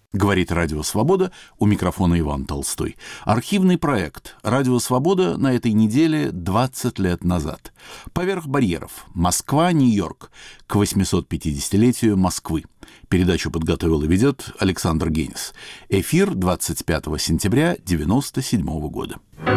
Говорит «Радио Свобода», у микрофона Иван Толстой. Архивный проект «Радио Свобода» на этой неделе 20 лет назад. «Поверх барьеров. Москва, Нью-Йорк. К 850-летию Москвы». Передачу подготовил и ведет Александр Генис. Эфир 25 сентября 1997 года.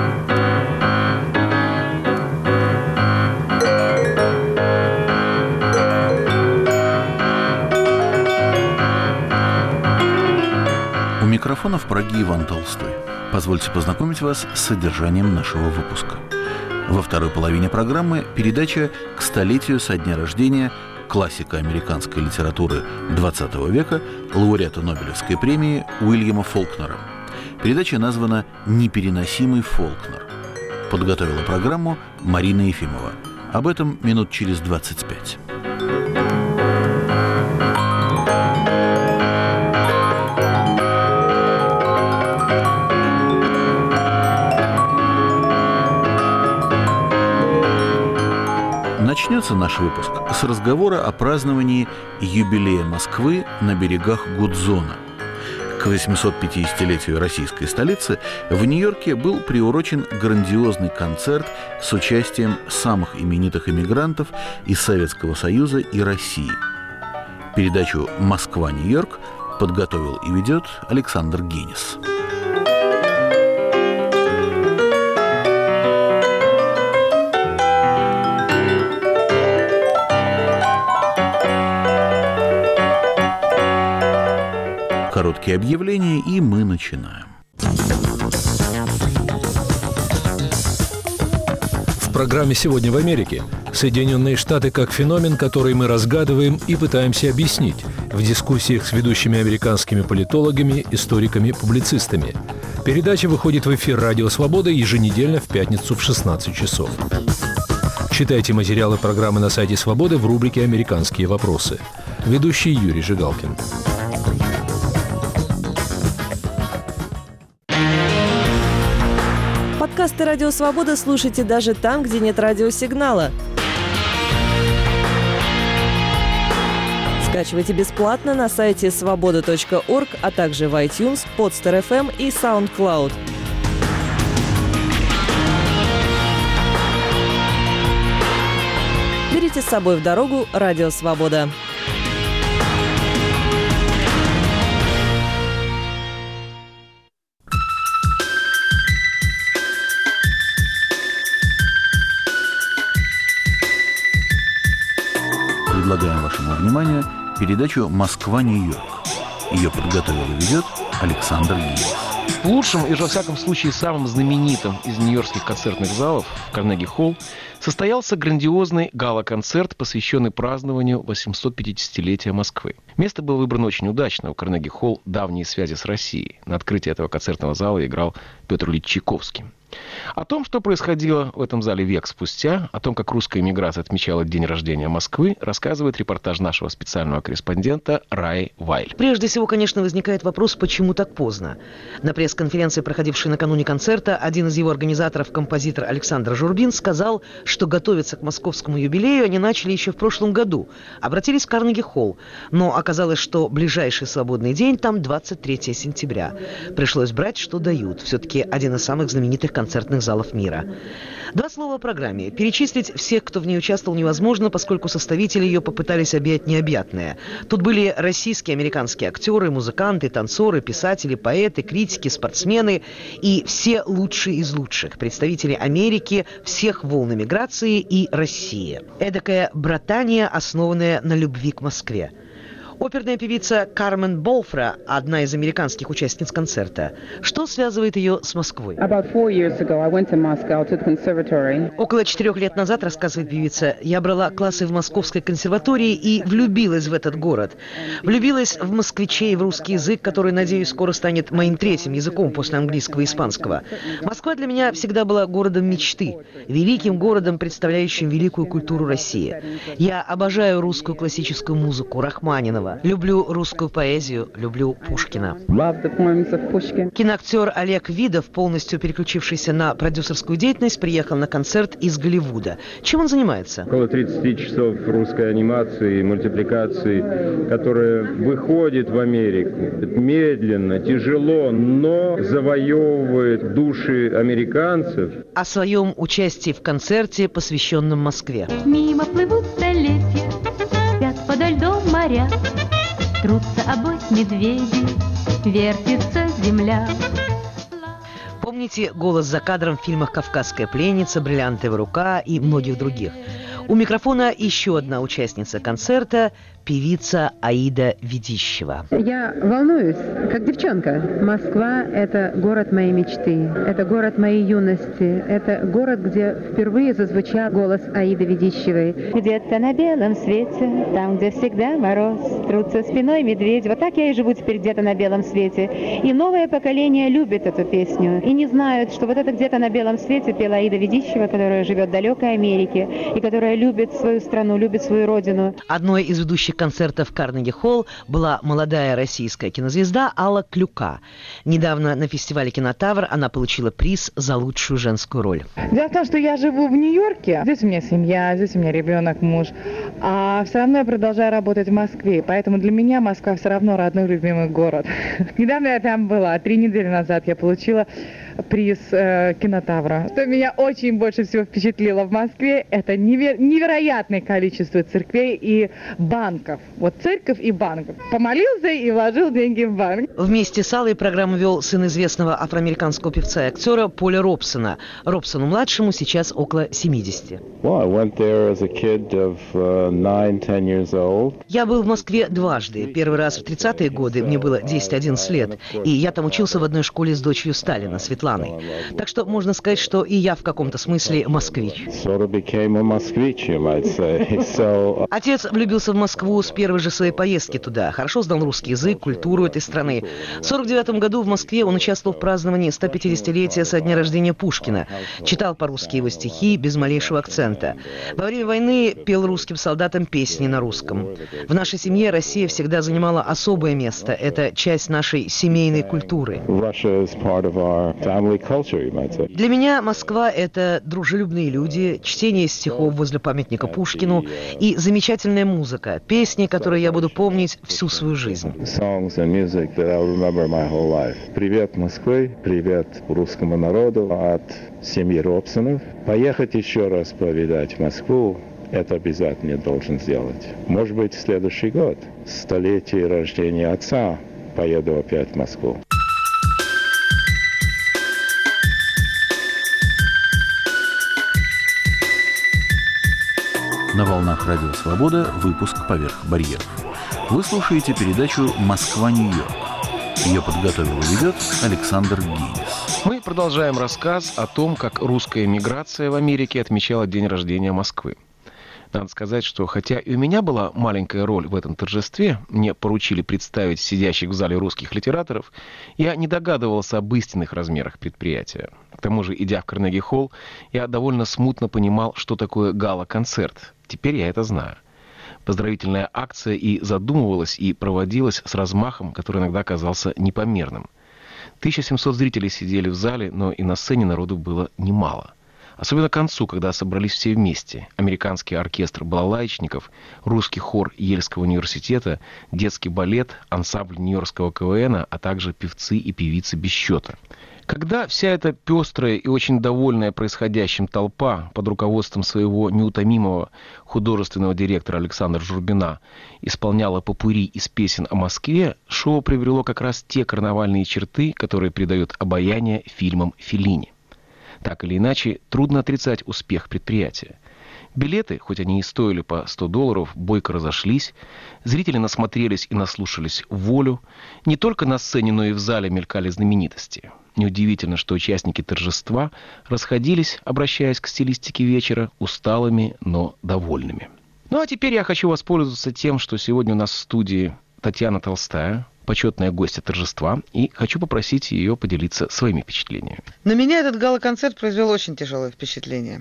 У микрофона в Праге Иван Толстой. Позвольте познакомить вас с содержанием нашего выпуска. Во второй половине программы передача к столетию со дня рождения классика американской литературы XX века, лауреата Нобелевской премии Уильяма Фолкнера. Передача названа «Непереносимый Фолкнер». Подготовила программу Марина Ефимова. Об этом минут через 25. Начнется наш выпуск с разговора о праздновании юбилея Москвы на берегах Гудзона. К 850-летию российской столицы в Нью-Йорке был приурочен грандиозный концерт с участием самых именитых эмигрантов из Советского Союза и России. Передачу «Москва, Нью-Йорк» подготовил и ведет Александр Генис. Короткие объявления, и мы начинаем. В программе «Сегодня в Америке» Соединенные Штаты как феномен, который мы разгадываем и пытаемся объяснить в дискуссиях с ведущими американскими политологами, историками, публицистами. Передача выходит в эфир «Радио Свобода» еженедельно в пятницу в 16 часов. Читайте материалы программы на сайте «Свободы» в рубрике «Американские вопросы». Ведущий Юрий Жигалкин. Подкасты «Радио Свобода» слушайте даже там, где нет радиосигнала. Скачивайте бесплатно на сайте svoboda.org, а также в iTunes, Podster.fm и SoundCloud. Берите с собой в дорогу «Радио Свобода». Предлагаем вашему вниманию передачу «Москва, Нью-Йорк». Ее подготовил и ведет Александр Генис. Лучшим и, во всяком случае, самым знаменитым из нью-йоркских концертных залов, Карнеги-холл, состоялся грандиозный гала-концерт, посвященный празднованию 850-летия Москвы. Место было выбрано очень удачно. У Карнеги-холл давние связи с Россией. На открытии этого концертного зала играл Петр Ильич Чайковский. О том, что происходило в этом зале век спустя, о том, как русская эмиграция отмечала день рождения Москвы, рассказывает репортаж нашего специального корреспондента Раи Вайль. Прежде всего, конечно, возникает вопрос, почему так поздно. На пресс-конференции, проходившей накануне концерта, один из его организаторов, композитор Александр Журбин, сказал, что готовиться к московскому юбилею они начали еще в прошлом году. Обратились в Карнеги-холл, но оказалось, что ближайший свободный день там 23 сентября. Пришлось брать, что дают. Все-таки один из самых знаменитых концертных залов мира. Два слова о программе. Перечислить всех, кто в ней участвовал, невозможно, поскольку составители ее попытались объять необъятное. Тут были российские, американские актеры, музыканты, танцоры, писатели, поэты, критики, спортсмены и все лучшие из лучших. Представители Америки, всех волн эмиграции и России. Эдакая братания, основанная на любви к Москве. Оперная певица Кармен Болфра – одна из американских участниц концерта. Что связывает ее с Москвой? Около 4 лет назад, рассказывает певица, я брала классы в Московской консерватории и влюбилась в этот город. Влюбилась в москвичей и в русский язык, который, надеюсь, скоро станет моим третьим языком после английского и испанского. Москва для меня всегда была городом мечты, великим городом, представляющим великую культуру России. Я обожаю русскую классическую музыку, Рахманинова. сказала: «Люблю русскую поэзию, люблю Пушкина». Love the poems of Pushkin. Киноактер Олег Видов, полностью переключившийся на продюсерскую деятельность, приехал на концерт из Голливуда. Чем он занимается? Около 30 часов русской анимации, мультипликации, которая выходит в Америку. Медленно, тяжело, но завоевывает души американцев. О своем участии в концерте, посвященном Москве. Мимо плывут столетия, спят подо льдом моря, трутся обось медведи, вертится земля. Помните голос за кадром в фильмах «Кавказская пленница», «Бриллиантовая рука» и многих других? У микрофона еще одна участница концерта – певица Аида Ведищева. Я волнуюсь, как девчонка. Москва – это город моей мечты, это город моей юности, это город, где впервые зазвучал голос Аиды Ведищевой. Где-то на белом свете, там, где всегда мороз, трутся спиной медведь. Вот так я и живу теперь где-то на белом свете. И новое поколение любит эту песню и не знают, что вот это где-то на белом свете пела Аида Ведищева, которая живет в далекой Америке и которая любит свою страну, любит свою родину. Одной из ведущих концертов Карнеги-холл была молодая российская кинозвезда Алла Клюка. Недавно на фестивале «Кинотавр» она получила приз за лучшую женскую роль. Дело в том, что я живу в Нью-Йорке. Здесь у меня семья, здесь у меня ребенок, муж. А все равно я продолжаю работать в Москве. Поэтому для меня Москва все равно родной, любимый город. Недавно я там была. 3 недели назад я получила приз «Кинотавра». Что меня очень больше всего впечатлило в Москве, это невероятное количество церквей и банков. Вот церковь и банк. Помолился и вложил деньги в банк. Вместе с Аллой программу вел сын известного афроамериканского певца и актера Поля Робсона. Робсону-младшему сейчас около 70. Я был в Москве дважды. Первый раз в 30-е годы, мне было 10-11 лет. И я там учился в одной школе с дочерью Сталина, Светланой. Так что можно сказать, что и я в каком-то смысле москвич. Отец влюбился в Москву с первой же своей поездки туда. Хорошо знал русский язык, культуру этой страны. В 1949 году в Москве он участвовал в праздновании 150-летия со дня рождения Пушкина. Читал по-русски его стихи без малейшего акцента. Во время войны пел русским солдатам песни на русском. В нашей семье Россия всегда занимала особое место. Это часть нашей семейной культуры. Для меня Москва – это дружелюбные люди, чтение стихов возле памятника Пушкину и замечательная музыка, песни, которые я буду помнить всю свою жизнь. Привет Москве, привет русскому народу от семьи Робсонов. Поехать еще раз повидать Москву, это обязательно должен сделать. Может быть, в следующий год, столетие рождения отца, поеду опять в Москву. На волнах Радио Свобода выпуск «Поверх барьеров». Вы слушаете передачу «Москва-Нью-Йорк». Ее подготовил и ведет Александр Гейс. Мы продолжаем рассказ о том, как русская эмиграция в Америке отмечала день рождения Москвы. Надо сказать, что хотя и у меня была маленькая роль в этом торжестве, мне поручили представить сидящих в зале русских литераторов, я не догадывался об истинных размерах предприятия. К тому же, идя в Карнеги-холл, я довольно смутно понимал, что такое гала-концерт. Теперь я это знаю. Поздравительная акция и задумывалась, и проводилась с размахом, который иногда казался непомерным. 1700 зрителей сидели в зале, но и на сцене народу было немало. Особенно к концу, когда собрались все вместе. Американский оркестр балалаечников, русский хор Ельского университета, детский балет, ансамбль Нью-Йоркского КВН, а также певцы и певицы без счета. Когда вся эта пестрая и очень довольная происходящим толпа под руководством своего неутомимого художественного директора Александра Журбина исполняла попурри из песен о Москве, шоу приобрело как раз те карнавальные черты, которые придают обаяние фильмам Феллини. Так или иначе, трудно отрицать успех предприятия. Билеты, хоть они и стоили по $100, бойко разошлись, зрители насмотрелись и наслушались в волю. Не только на сцене, но и в зале мелькали знаменитости. Неудивительно, что участники торжества расходились, обращаясь к стилистике вечера, усталыми, но довольными. Ну а теперь я хочу воспользоваться тем, что сегодня у нас в студии Татьяна Толстая, почетная гостья торжества, и хочу попросить ее поделиться своими впечатлениями. На меня этот гала-концерт произвел очень тяжелое впечатление.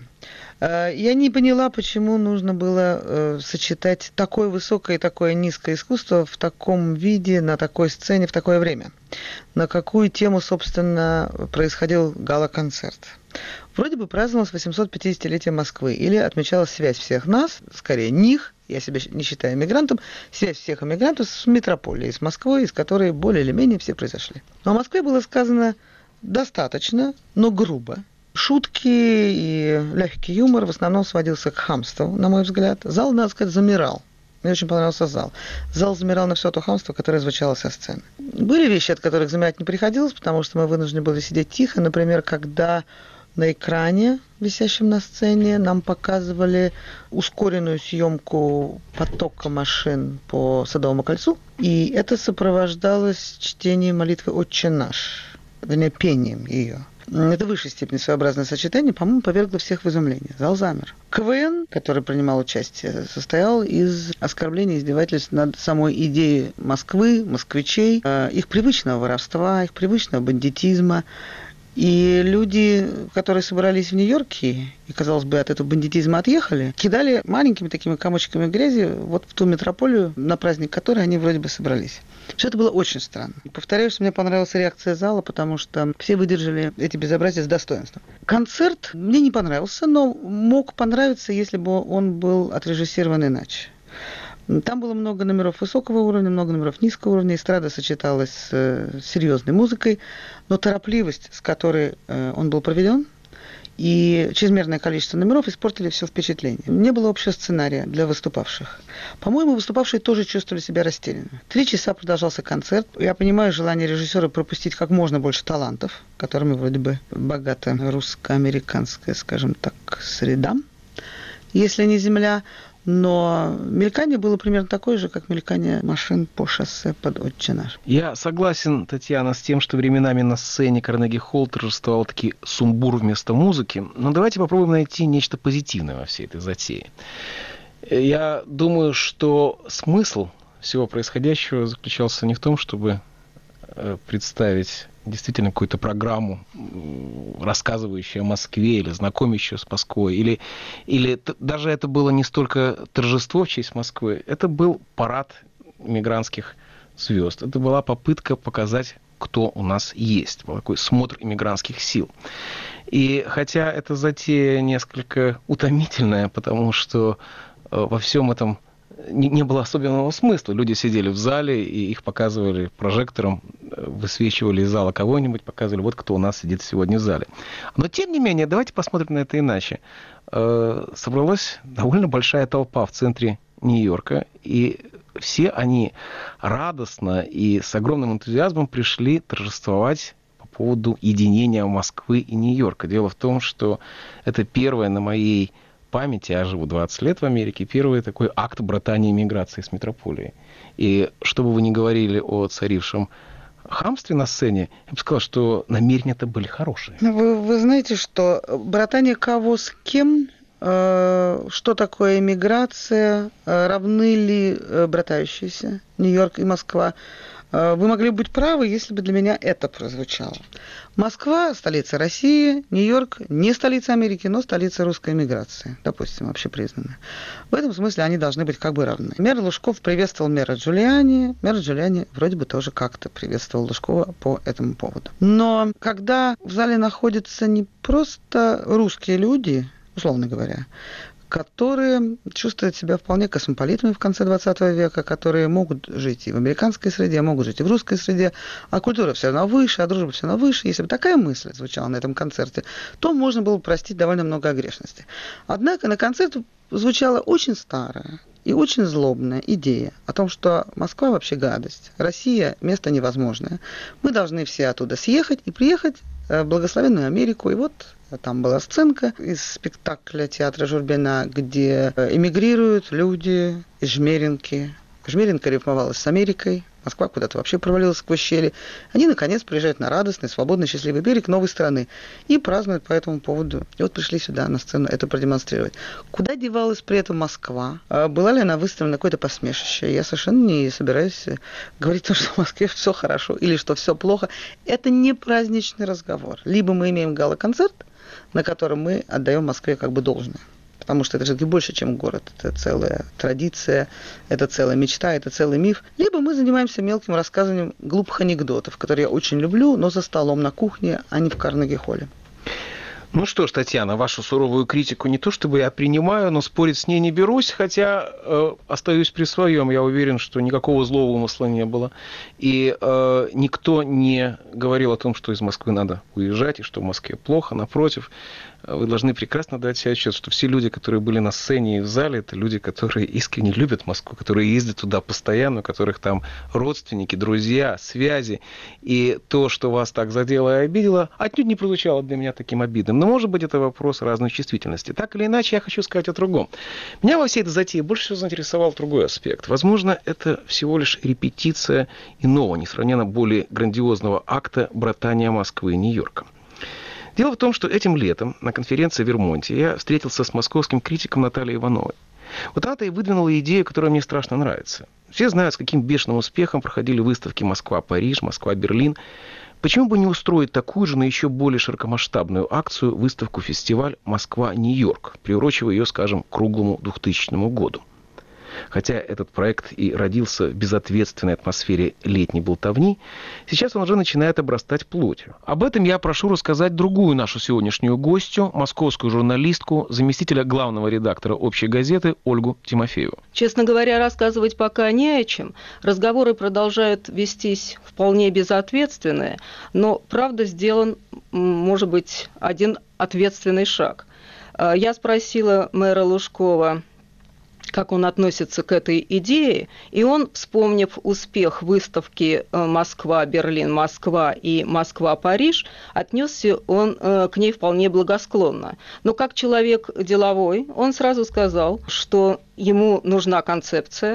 Я не поняла, почему нужно было сочетать такое высокое и такое низкое искусство в таком виде, на такой сцене, в такое время. На какую тему, собственно, происходил гала-концерт. Вроде бы праздновалось 850-летие Москвы, или отмечалась связь всех нас, скорее них, я себя не считаю эмигрантом, связь всех эмигрантов с метрополией, с Москвой, из которой более или менее все произошли. Но о Москве было сказано достаточно, но грубо. Шутки и легкий юмор в основном сводился к хамству, на мой взгляд. Зал, надо сказать, замирал. Мне очень понравился зал. Зал замирал на все то хамство, которое звучало со сцены. Были вещи, от которых замирать не приходилось, потому что мы вынуждены были сидеть тихо. Например, когда на экране, висящем на сцене, нам показывали ускоренную съемку потока машин по Садовому кольцу. И это сопровождалось чтением молитвы «Отче наш», вернее, пением ее. Это в высшей степени своеобразное сочетание, по-моему, повергло всех в изумление. Зал замер. КВН, который принимал участие, состоял из оскорблений и издевательств над самой идеей Москвы, москвичей, их привычного воровства, их привычного бандитизма. И люди, которые собрались в Нью-Йорке и, казалось бы, от этого бандитизма отъехали, кидали маленькими такими комочками грязи вот в ту метрополию, на праздник которой они вроде бы собрались. Все это было очень странно. И повторяю, что мне понравилась реакция зала, потому что все выдержали эти безобразия с достоинством. Концерт мне не понравился, но мог понравиться, если бы он был отрежиссирован иначе. Там было много номеров высокого уровня, много номеров низкого уровня. Эстрада сочеталась с серьезной музыкой, но торопливость, с которой он был проведен, и чрезмерное количество номеров испортили все впечатление. Не было общего сценария для выступавших. По-моему, выступавшие тоже чувствовали себя растерянными. 3 часа продолжался концерт. Я понимаю желание режиссера пропустить как можно больше талантов, которыми вроде бы богата русско-американская, скажем так, среда, если не земля. Но мелькание было примерно такое же, как мелькание машин по шоссе под «Отче наш». Я согласен, Татьяна, с тем, что временами на сцене Карнеги-холл торжествовал таки сумбур вместо музыки. Но давайте попробуем найти нечто позитивное во всей этой затее. Я думаю, что смысл всего происходящего заключался не в том, чтобы представить действительно какую-то программу, рассказывающую о Москве или знакомящую с Москвой, или даже это было не столько торжество в честь Москвы, это был парад иммигрантских звезд. Это была попытка показать, кто у нас есть, был такой смотр иммигрантских сил. И хотя эта затея несколько утомительная, потому что во всем этом не было особенного смысла. Люди сидели в зале, и их показывали прожектором, высвечивали из зала кого-нибудь, показывали, вот кто у нас сидит сегодня в зале. Но, тем не менее, давайте посмотрим на это иначе. Собралась довольно большая толпа в центре Нью-Йорка, и все они радостно и с огромным энтузиазмом пришли торжествовать по поводу единения Москвы и Нью-Йорка. Дело в том, что это первое на моей памяти, я живу 20 лет в Америке, первый такой акт братания и миграции с метрополией. И что бы вы ни говорили о царившем хамстве на сцене, я бы сказал, что намерения-то были хорошие. Вы знаете, что братание кого с кем, что такое эмиграция, равны ли братающиеся Нью-Йорк и Москва? Вы могли быть правы, если бы для меня это прозвучало. Москва – столица России, Нью-Йорк – не столица Америки, но столица русской эмиграции, допустим, общепризнанная. В этом смысле они должны быть как бы равны. Мэр Лужков приветствовал мэра Джулиани, мэр Джулиани вроде бы тоже как-то приветствовал Лужкова по этому поводу. Но когда в зале находятся не просто русские люди, условно говоря, которые чувствуют себя вполне космополитами в конце 20 века, которые могут жить и в американской среде, могут жить и в русской среде, а культура все равно выше, а дружба все равно выше. Если бы такая мысль звучала на этом концерте, то можно было бы простить довольно много огрешностей. Однако на концерте звучала очень старая и очень злобная идея о том, что Москва вообще гадость, Россия – место невозможное. Мы должны все оттуда съехать и приехать в благословенную Америку. И вот там была сценка из спектакля театра Журбина, где эмигрируют люди из Жмеринки. Жмеринка рифмовалась с Америкой, Москва куда-то вообще провалилась сквозь щели. Они, наконец, приезжают на радостный, свободный, счастливый берег новой страны и празднуют по этому поводу. И вот пришли сюда на сцену это продемонстрировать. Куда девалась при этом Москва? Была ли она выставлена какое-то посмешище? Я совершенно не собираюсь говорить, что в Москве все хорошо или что все плохо. Это не праздничный разговор. Либо мы имеем гала-концерт, на котором мы отдаем Москве как бы должное. Потому что это же больше, чем город. Это целая традиция, это целая мечта, это целый миф. Либо мы занимаемся мелким рассказыванием глупых анекдотов, которые я очень люблю, но за столом на кухне, а не в Карнеги-холле. Ну что ж, Татьяна, вашу суровую критику не то чтобы я принимаю, но спорить с ней не берусь, хотя остаюсь при своем. Я уверен, что никакого злого умысла не было. И никто не говорил о том, что из Москвы надо уезжать, и что в Москве плохо. Напротив, вы должны прекрасно дать себе отчет, что все люди, которые были на сцене и в зале, это люди, которые искренне любят Москву, которые ездят туда постоянно, у которых там родственники, друзья, связи. И то, что вас так задело и обидело, отнюдь не прозвучало для меня таким обидным. Но, может быть, это вопрос разной чувствительности. Так или иначе, я хочу сказать о другом. Меня во всей этой затее больше всего заинтересовал другой аспект. Возможно, это всего лишь репетиция иного, несравненно более грандиозного акта братания Москвы и Нью-Йорка. Дело в том, что этим летом на конференции в Вермонте я встретился с московским критиком Натальей Ивановой. Вот она-то и выдвинула идею, которая мне страшно нравится. Все знают, с каким бешеным успехом проходили выставки «Москва-Париж», «Москва-Берлин». Почему бы не устроить такую же, но еще более широкомасштабную акцию, выставку-фестиваль «Москва-Нью-Йорк», приурочивая ее, скажем, к круглому 2000 году? Хотя этот проект и родился в безответственной атмосфере летней болтовни, сейчас он уже начинает обрастать плотью. Об этом я прошу рассказать другую нашу сегодняшнюю гостью, московскую журналистку, заместителя главного редактора «Общей газеты» Ольгу Тимофееву. Честно говоря, рассказывать пока не о чем. Разговоры продолжают вестись вполне безответственные, но, правда, сделан, может быть, один ответственный шаг. Я спросила мэра Лужкова, как он относится к этой идее, и он, вспомнив успех выставки «Москва-Берлин», «Москва» и «Москва-Париж», отнесся он к ней вполне благосклонно. Но как человек деловой, он сразу сказал, что ему нужна концепция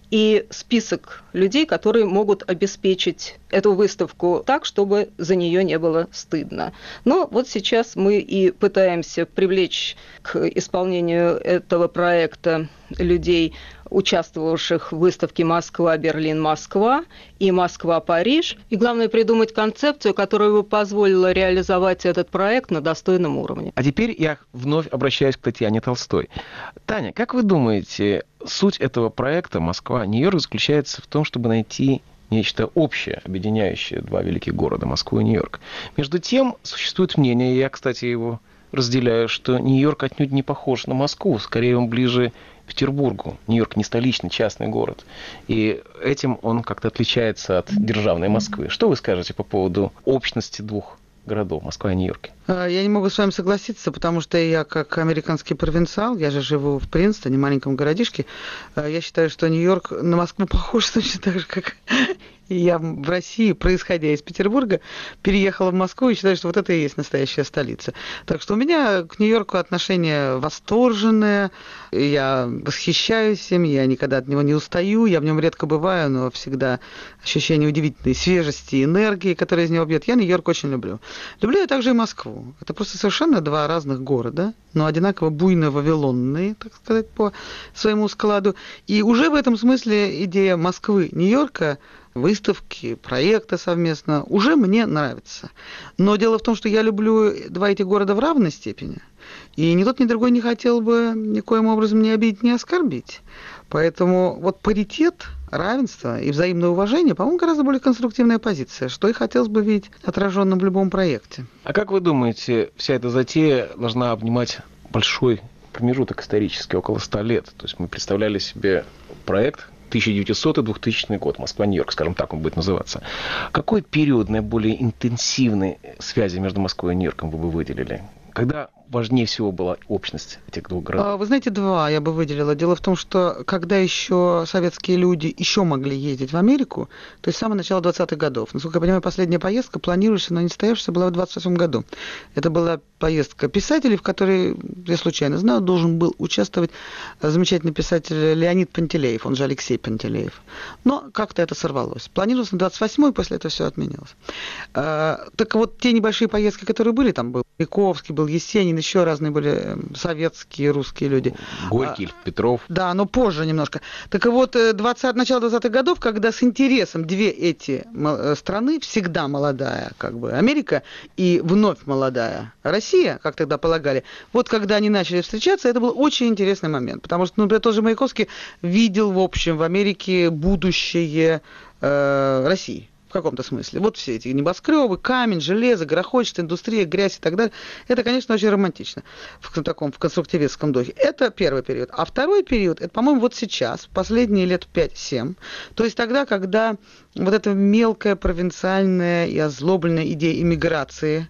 и список людей, которые могут обеспечить эту выставку так, чтобы за нее не было стыдно. Но вот сейчас мы и пытаемся привлечь к исполнению этого проекта людей, участвовавших в выставке «Москва-Берлин», «Москва» и «Москва-Париж». И главное, придумать концепцию, которая бы позволила реализовать этот проект на достойном уровне. А теперь я вновь обращаюсь к Татьяне Толстой. Таня, как вы думаете, суть этого проекта «Москва-Нью-Йорк» заключается в том, чтобы найти нечто общее, объединяющее два великих города, Москву и Нью-Йорк? Между тем, существует мнение, и я, кстати, его разделяю, что Нью-Йорк отнюдь не похож на Москву, скорее он ближе к Петербургу. Нью-Йорк не столичный, частный город. И этим он как-то отличается от державной Москвы. Что вы скажете по поводу общности двух городов, Москва и Нью-Йорк? Я не могу с вами согласиться, потому что я, как американский провинциал, я же живу в Принстоне, маленьком городишке, я считаю, что Нью-Йорк на Москву похож точно так же, как и я в России, происходя из Петербурга, переехала в Москву и считаю, что вот это и есть настоящая столица. Так что у меня к Нью-Йорку отношение восторженное, я восхищаюсь им, я никогда от него не устаю, я в нем редко бываю, но всегда ощущение удивительной свежести и энергии, которая из него бьет. Я Нью-Йорк очень люблю. Люблю я также и Москву. Это просто совершенно два разных города, но одинаково буйно вавилонные, так сказать, по своему складу. И уже в этом смысле идея Москвы, Нью-Йорка, выставки, проекта совместно, уже мне нравится. Но дело в том, что я люблю два эти города в равной степени. И ни тот, ни другой не хотел бы никоим образом не обидеть, не оскорбить. Поэтому вот паритет, равенство и взаимное уважение, по-моему, гораздо более конструктивная позиция, что и хотелось бы видеть отраженным в любом проекте. А как вы думаете, вся эта затея должна обнимать большой промежуток исторический, около 100 лет? То есть мы представляли себе проект 1900-2000 год, Москва-Нью-Йорк, скажем так, он будет называться. Какой период наиболее интенсивной связи между Москвой и Нью-Йорком вы бы выделили? Когда важнее всего была общность этих двух городов? Вы знаете, два я бы выделила. Дело в том, что когда еще советские люди еще могли ездить в Америку, то есть с самого начала 20-х годов. Насколько я понимаю, последняя поездка, планирующаяся, но не состоявшаяся, была в 28 году. Это была поездка писателей, в которой, я случайно знаю, должен был участвовать замечательный писатель Леонид Пантелеев, он же Алексей Пантелеев. Но как-то это сорвалось. Планировалось на 28-й, после этого все отменилось. Так вот, те небольшие поездки, которые были, там был Маяковский, был Есенин, еще разные были советские, русские люди. Горький, Петров. Да, но позже немножко. Так вот, начало 20-х годов, когда с интересом две эти страны, всегда молодая, как бы, Америка и вновь молодая Россия, как тогда полагали, вот когда они начали встречаться, это был очень интересный момент, потому что, например, тоже Маяковский видел, в общем, в Америке будущее России. В каком-то смысле. Вот все эти небоскребы, камень, железо, грохочет, индустрия, грязь и так далее. Это, конечно, очень романтично в таком в конструктивистском духе. Это первый период. А второй период, это, по-моему, вот сейчас, последние лет 5-7. То есть тогда, когда вот эта мелкая, провинциальная и озлобленная идея иммиграции,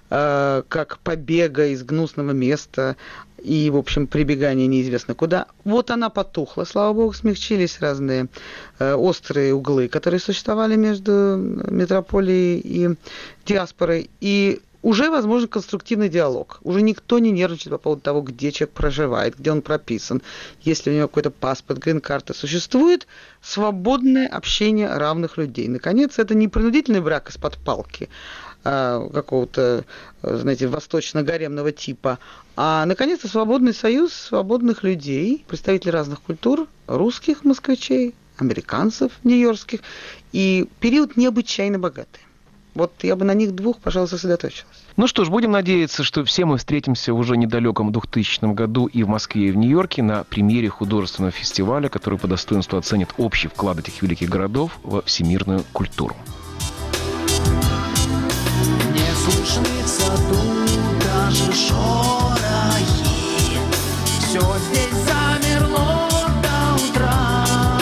как побега из гнусного места и, в общем, прибегания неизвестно куда. Вот она потухла, слава богу, смягчились разные острые углы, которые существовали между метрополией и диаспорой, и уже возможен конструктивный диалог. Уже никто не нервничает по поводу того, где человек проживает, где он прописан, если у него какой-то паспорт, грин-карта. Существует свободное общение равных людей. Наконец, это не принудительный брак из-под палки, какого-то, знаете, восточно-гаремного типа, а, наконец-то, свободный союз свободных людей, представителей разных культур, русских москвичей, американцев нью-йоркских, и период необычайно богатый. Вот я бы на них двух, пожалуй, сосредоточилась. Ну что ж, будем надеяться, что все мы встретимся в уже недалеком 2000 году и в Москве, и в Нью-Йорке на премьере художественного фестиваля, который по достоинству оценит общий вклад этих великих городов во всемирную культуру. Не слышны в саду даже шорохи, все здесь замерло до утра.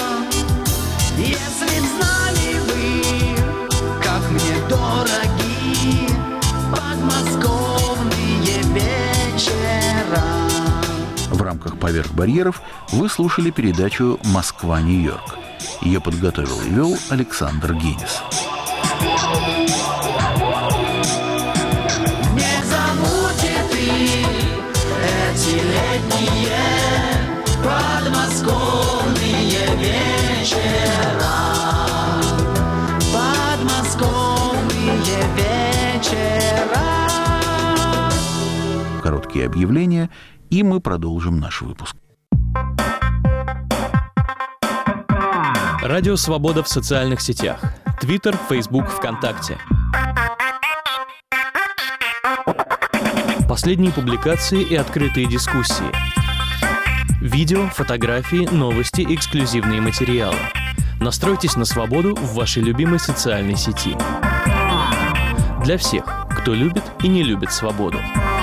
Если б знали вы, как мне дороги подмосковные вечера. В рамках «Поверх барьеров» вы слушали передачу «Москва-Нью-Йорк». Ее подготовил и вел Александр Генис. Летние подмосковные вечера, подмосковные вечера. Короткие объявления, и мы продолжим наш выпуск. Радио «Свобода» в социальных сетях. Твиттер, Фейсбук, ВКонтакте. Последние публикации и открытые дискуссии. Видео, фотографии, новости, эксклюзивные материалы. Настройтесь на свободу в вашей любимой социальной сети. Для всех, кто любит и не любит свободу.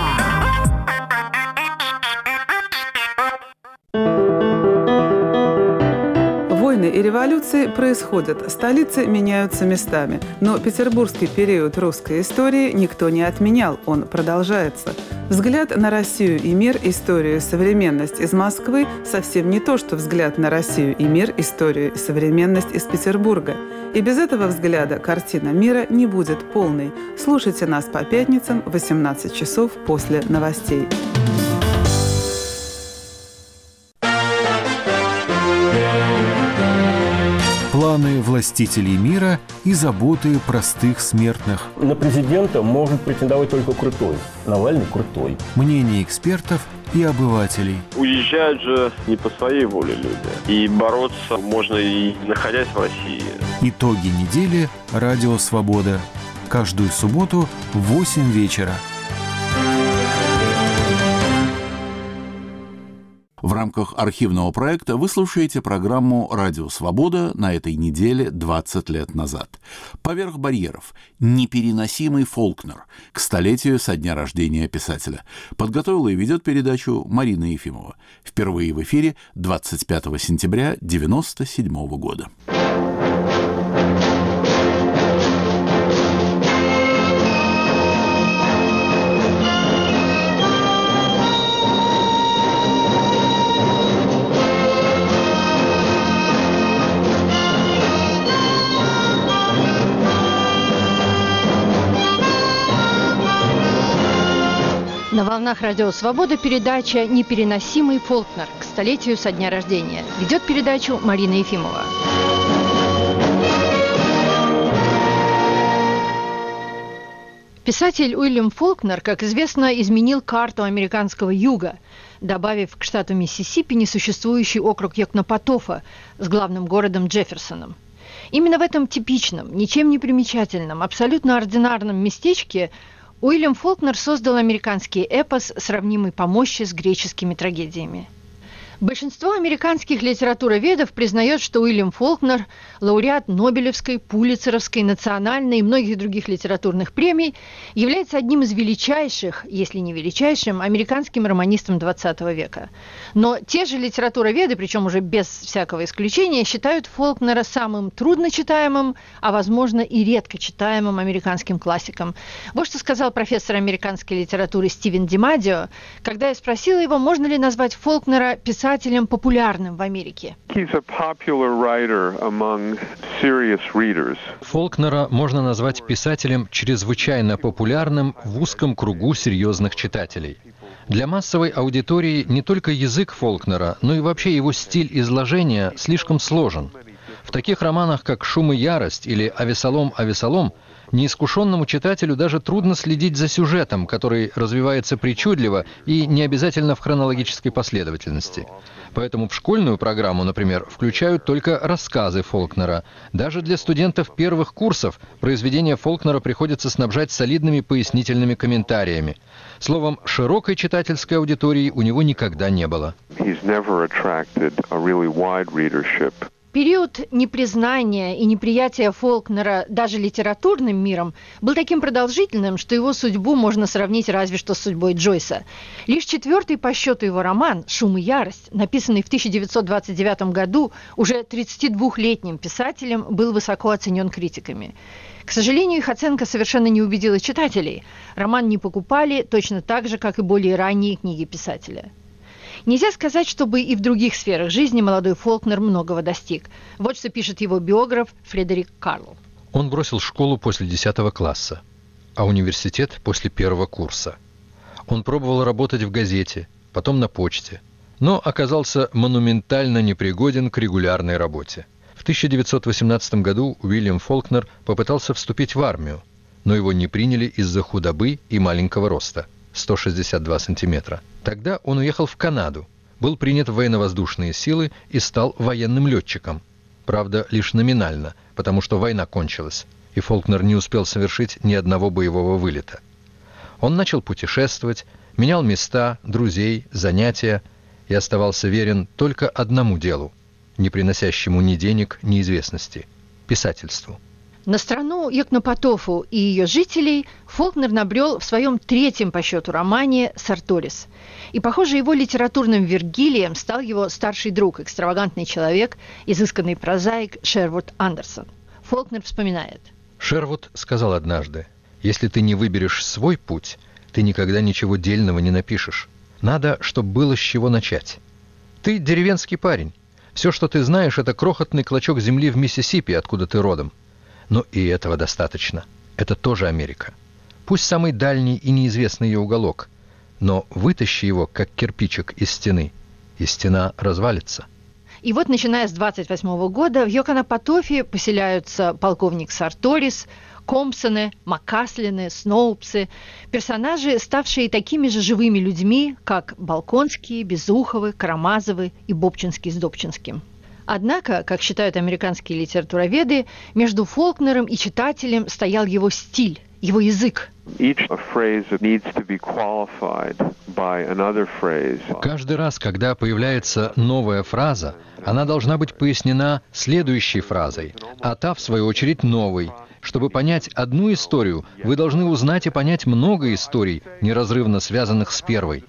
Войны и революции происходят, столицы меняются местами. Но петербургский период русской истории никто не отменял, он продолжается. Взгляд на Россию и мир, историю и современность из Москвы совсем не то, что взгляд на Россию и мир, историю и современность из Петербурга. И без этого взгляда картина мира не будет полной. Слушайте нас по пятницам в 18 часов после новостей. Планы властителей мира и заботы простых смертных. На президента может претендовать только крутой. Навальный крутой. Мнения экспертов и обывателей. Уезжают же не по своей воле люди. И бороться можно и находясь в России. Итоги недели. Радио «Свобода». Каждую субботу в 8 вечера. В рамках архивного проекта вы слушаете программу «Радио Свобода» на этой неделе 20 лет назад. «Поверх барьеров. Непереносимый Фолкнер» к столетию со дня рождения писателя. Подготовила и ведет передачу Марина Ефимова. Впервые в эфире 25 сентября 1997 года. На волнах Радио Свобода передача «Непереносимый Фолкнер» к столетию со дня рождения. Ведет передачу Марина Ефимова. Писатель Уильям Фолкнер, как известно, изменил карту американского юга, добавив к штату Миссисипи несуществующий округ Йокнапатофа с главным городом Джефферсоном. Именно в этом типичном, ничем не примечательном, абсолютно ординарном местечке Уильям Фолкнер создал американский эпос, сравнимый по мощи с греческими трагедиями. Большинство американских литературоведов признает, что Уильям Фолкнер, лауреат Нобелевской, Пулитцеровской, национальной и многих других литературных премий, является одним из величайших, если не величайшим, американским романистом XX века. Но те же литературоведы, причем уже без всякого исключения, считают Фолкнера самым трудночитаемым, а возможно и редко читаемым американским классиком. Вот что сказал профессор американской литературы Стивен Димадио, когда я спросила его, можно ли назвать Фолкнера писателем популярным в Америке. Фолкнера можно назвать писателем чрезвычайно популярным в узком кругу серьезных читателей. Для массовой аудитории не только язык Фолкнера, но и вообще его стиль изложения слишком сложен. В таких романах, как «Шум и ярость» или «Авесолом, Авесолом», неискушенному читателю даже трудно следить за сюжетом, который развивается причудливо и не обязательно в хронологической последовательности. Поэтому в школьную программу, например, включают только рассказы Фолкнера. Даже для студентов первых курсов произведения Фолкнера приходится снабжать солидными пояснительными комментариями. Словом, широкой читательской аудитории у него никогда не было. Период непризнания и неприятия Фолкнера даже литературным миром был таким продолжительным, что его судьбу можно сравнить разве что с судьбой Джойса. Лишь четвертый по счету его роман «Шум и ярость», написанный в 1929 году уже 32-летним писателем, был высоко оценен критиками. К сожалению, их оценка совершенно не убедила читателей. Роман не покупали точно так же, как и более ранние книги писателя. Нельзя сказать, чтобы и в других сферах жизни молодой Фолкнер многого достиг. Вот что пишет его биограф Фредерик Карлл. Он бросил школу после 10 класса, а университет после 1 курса. Он пробовал работать в газете, потом на почте, но оказался монументально непригоден к регулярной работе. В 1918 году Уильям Фолкнер попытался вступить в армию, но его не приняли из-за худобы и маленького роста – 162 сантиметра. Тогда он уехал в Канаду, был принят в военно-воздушные силы и стал военным летчиком. Правда, лишь номинально, потому что война кончилась, и Фолкнер не успел совершить ни одного боевого вылета. Он начал путешествовать, менял места, друзей, занятия и оставался верен только одному делу, не приносящему ни денег, ни известности – писательству. На страну Йокнапатофу и ее жителей Фолкнер набрел в своем 3-м по счету романе «Сарторис». И, похоже, его литературным Вергилием стал его старший друг, экстравагантный человек, изысканный прозаик Шервуд Андерсон. Фолкнер вспоминает. Шервуд сказал однажды: «Если ты не выберешь свой путь, ты никогда ничего дельного не напишешь. Надо, чтобы было с чего начать. Ты деревенский парень. Все, что ты знаешь, это крохотный клочок земли в Миссисипи, откуда ты родом. Но и этого достаточно. Это тоже Америка. Пусть самый дальний и неизвестный ее уголок, но вытащи его, как кирпичик, из стены, и стена развалится». И вот, начиная с 1928 года, в Йокнапатофе поселяются полковник Сарторис, Компсоны, Маккаслины, Сноупсы, персонажи, ставшие такими же живыми людьми, как Балконские, Безуховы, Карамазовы и Бобчинский с Добчинским. Однако, как считают американские литературоведы, между Фолкнером и читателем стоял его стиль, его язык. Каждый раз, когда появляется новая фраза, она должна быть пояснена следующей фразой, а та, в свою очередь, новой. Чтобы понять одну историю, вы должны узнать и понять много историй, неразрывно связанных с первой.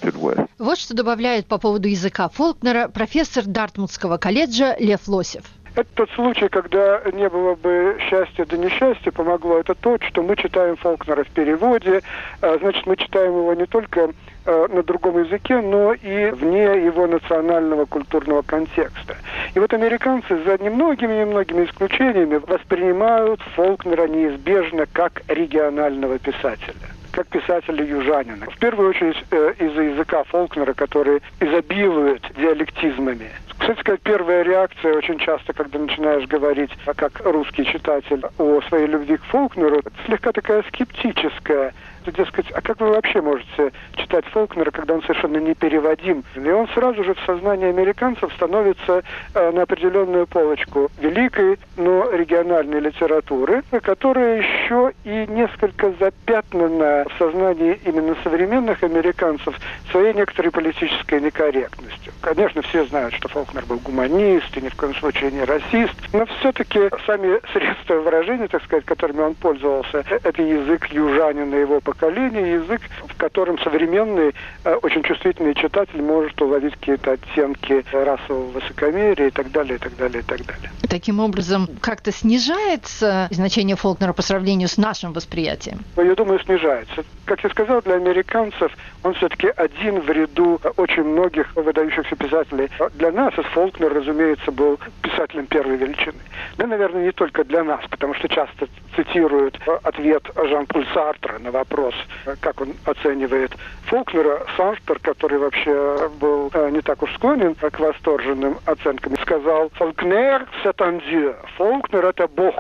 Вот что добавляет по поводу языка Фолкнера профессор Дартмутского колледжа Лев Лосев. Это тот случай, когда не было бы счастья, да несчастья помогло. Это то, что мы читаем Фолкнера в переводе. Значит, мы читаем его не только на другом языке, но и вне его национального культурного контекста. И вот американцы за немногими исключениями воспринимают Фолкнера неизбежно как регионального писателя, как писателя-южанина. В первую очередь из-за языка Фолкнера, который изобилует диалектизмами. Кстати сказать, первая реакция очень часто, когда начинаешь говорить, как русский читатель, о своей любви к Фолкнеру, слегка такая скептическая. Дескать, а как вы вообще можете читать Фолкнера, когда он совершенно непереводим? И он сразу же в сознании американцев становится на определенную полочку великой, но региональной литературы, которая еще и несколько запятнана в сознании именно современных американцев своей некоторой политической некорректностью. Конечно, все знают, что Фолкнер был гуманист и ни в коем случае не расист, но все-таки сами средства выражения, так сказать, которыми он пользовался, это язык южанина его поколения, язык, в котором современный, очень чувствительный читатель может уловить какие-то оттенки расового высокомерия и так далее, и так далее, и так далее. Таким образом, как-то снижается значение Фолкнера по сравнению с нашим восприятием? Я думаю, снижается. Как я сказал, для американцев он все-таки один в ряду очень многих выдающихся писателей. Для нас Фолкнер, разумеется, был писателем первой величины. Да, наверное, не только для нас, потому что часто цитируют ответ Жан-Поль Сартра на вопрос, как он оценивает Фолкнера. Сартр, который вообще был не так уж склонен к восторженным оценкам, сказал: «Фолкнер – c'est un dieu». Фолкнер – это Бог.